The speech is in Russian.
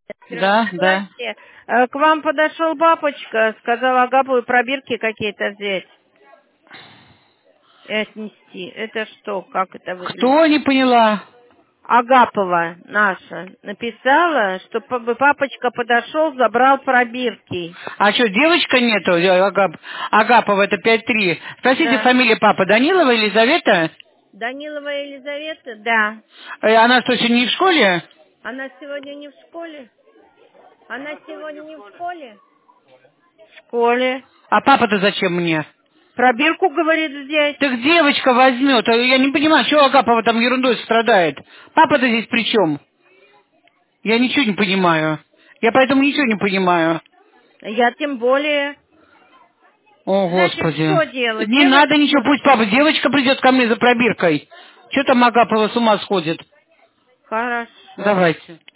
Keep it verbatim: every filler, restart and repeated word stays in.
Да, да. Здрасте. Э, К вам подошел папочка, сказал Агаповой пробирки какие-то взять и отнести. Это что, как это выглядит? Кто, не поняла? Агапова наша написала, что п- папочка подошел, забрал пробирки. А что, девочка нету? Э, Агап... Агапова, это пять три. Спросите, Да. фамилия папы Данилова, Елизавета? Данилова Елизавета? Да. Э, Она что, еще не в школе? Она сегодня не в школе? Она сегодня не в школе? В школе. А папа-то зачем мне? Пробирку, говорит, взять. Так девочка возьмет. А я не понимаю, что Агапова там ерундой страдает. Папа-то здесь при чем? Я ничего не понимаю. Я поэтому ничего не понимаю. Я тем более. О, Значит, Господи. что делать? Не надо ничего, Девочку? пусть папа, девочка придет ко мне за пробиркой. Что там Агапова с ума сходит? Хорошо. Давайте.